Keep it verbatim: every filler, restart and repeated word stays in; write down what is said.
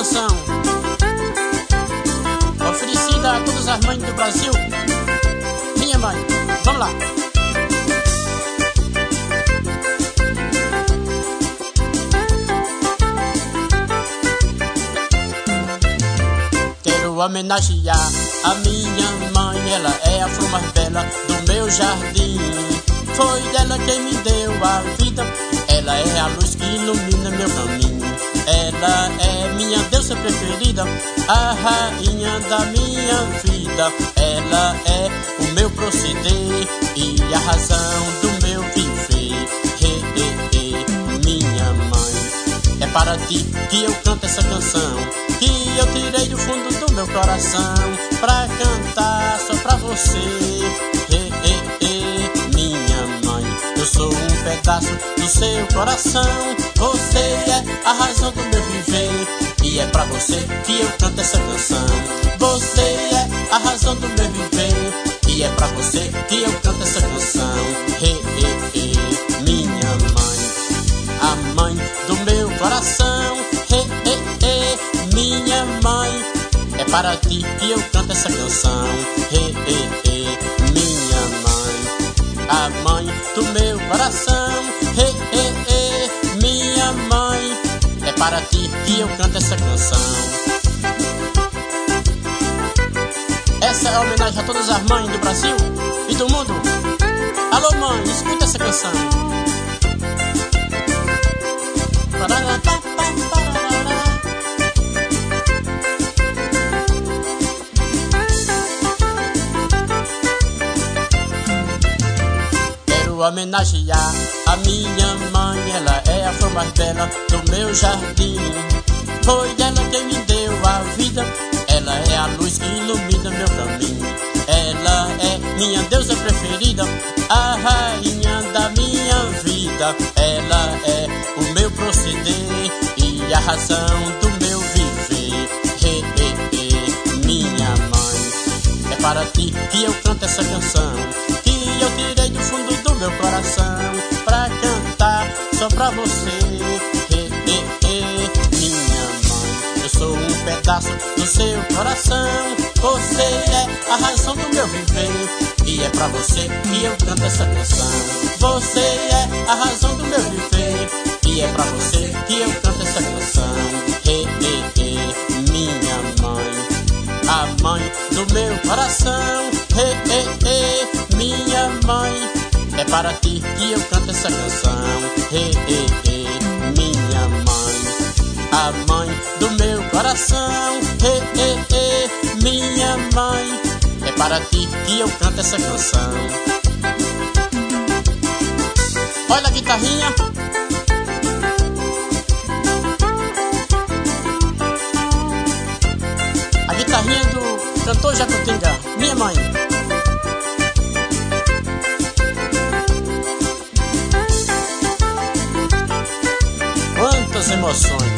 canção oferecida a todas as mães do Brasil. Minha mãe, vamos lá. Quero homenagear a minha mãe, ela é a flor mais bela do meu jardim. Foi dela quem me deu a vida, ela é a luz que ilumina meu caminho. Ela é minha deusa preferida, a rainha da minha vida. Ela é o meu proceder e a razão do meu viver. Hey, hey, hey, minha mãe, é para ti que eu canto essa canção, que eu tirei do fundo do meu coração, pra cantar só pra você. Hey, hey, hey, minha mãe, eu sou um pedaço do seu coração. Você é a razão do meu viver e é pra você que eu canto essa canção. Você é a razão do meu viver e é pra você que eu canto essa canção. Hey, hey, hey, minha mãe, a mãe do meu coração. Hey, hey, hey, minha mãe, é para ti que eu canto essa canção. Hey, hey, hey, minha mãe, a mãe do meu coração. Hey, hey, hey, minha mãe, é para ti que eu canto essa canção. Essa é a homenagem a todas as mães do Brasil e do mundo. Alô mãe, escuta essa canção. Quero homenagear a minha mãe, ela é a flor mais bela do meu jardim. Foi dela quem me deu a vida, ela é a luz que ilumina meu caminho. Ela é minha deusa preferida, a rainha da minha vida. Ela é o meu proceder e a razão do meu viver. Hey, hey, hey, minha mãe, é para ti que eu canto essa canção, que eu tirei do fundo do meu coração, pra cantar só pra você. Hey, hey, hey, minha mãe, eu sou um pedaço do seu coração. Você é a razão do meu viver e é pra você que eu canto essa canção. Você é a razão do meu viver e é pra você que eu canto essa canção. Hey, hey, hey, minha mãe, a mãe do meu coração. Hey, hey, hey, minha mãe, é para ti que eu canto essa canção. Hey, hey, hey, minha mãe, a mãe do meu coração. Hey, hey, hey, minha mãe, é para ti que eu canto essa canção. Olha a guitarrinha. A guitarrinha do cantor Jacutinga, minha mãe. Quantas emoções.